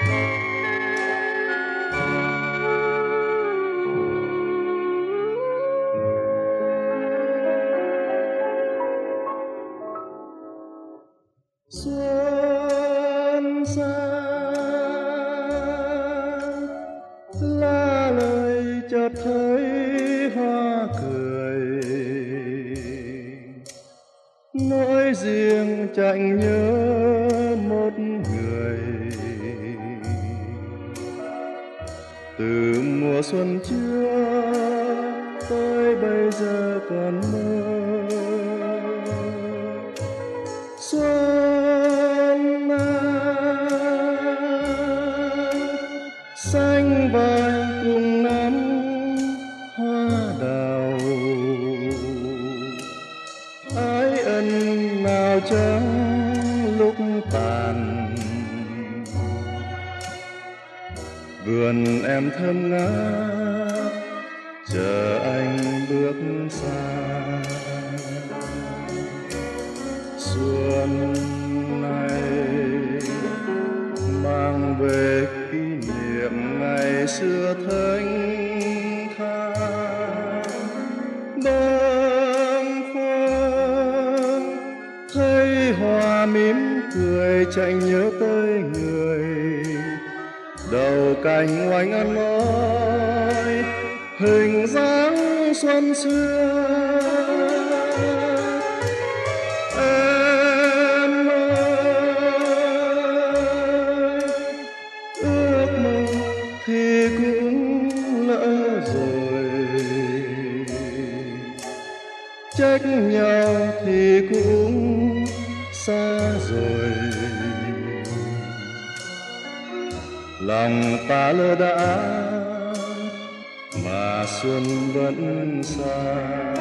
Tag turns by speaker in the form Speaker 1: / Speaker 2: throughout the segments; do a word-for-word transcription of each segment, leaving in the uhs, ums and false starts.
Speaker 1: Xuân sang lá lời chợt thấy hoa cười, nỗi riêng chẳng nhớ một người. Từ mùa xuân trước tới bây giờ còn mơ. Xuân xanh vàng cùng nắm hoa đào, ái ân nào chẳng lúc tàn. Vườn em thơm ngát chờ anh bước xa. Xuân này mang về kỷ niệm ngày xưa thênh thang. Bâng khuâng thấy hoa mỉm cười chẳng nhớ tới người. Đầu cành oanh ăn nói hình dáng xuân xưa. Em ơi, ước mơ thì cũng lỡ rồi, trách nhau thì cũng xa rồi. Lòng ta lơ đãng mà xuân vẫn xa.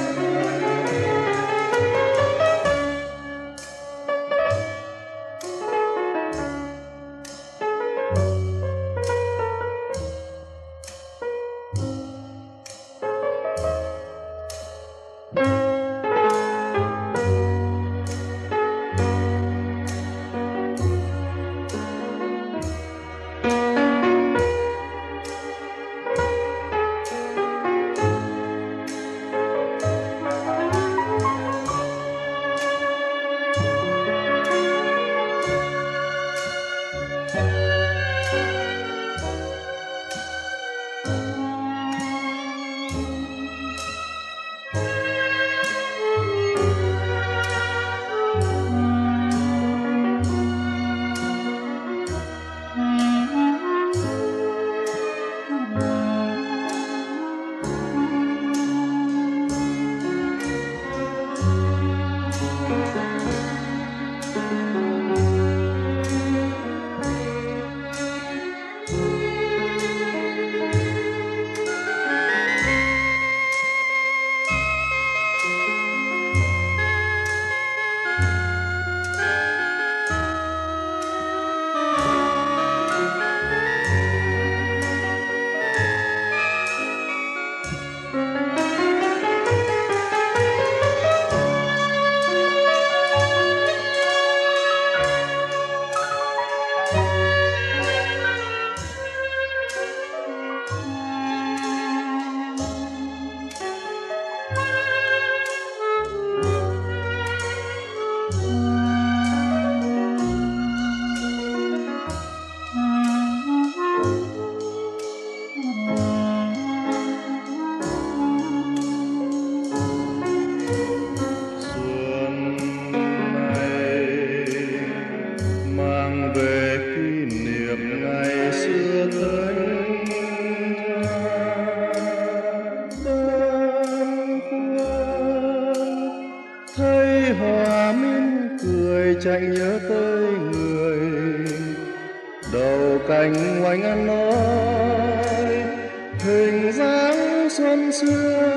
Speaker 1: Thấy hoa mỉm cười chẳng nhớ tới người. Đầu cành oanh ăn nói hình dáng xuân xưa.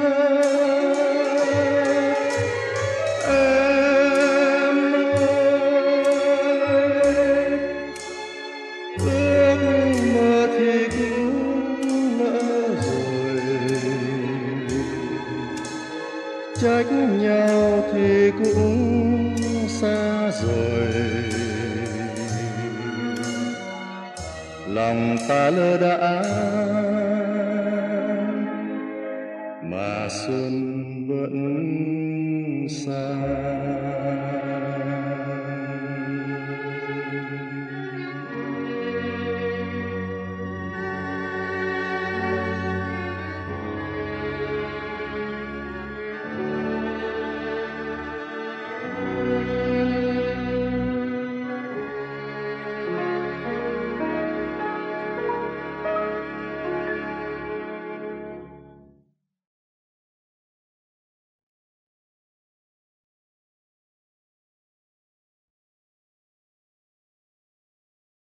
Speaker 1: Em ơi, ước mơ thì cũng lỡ rồi, trách nhau thì cũng xa rồi. lòng ta lơ đãng mà xuân vẫn xa.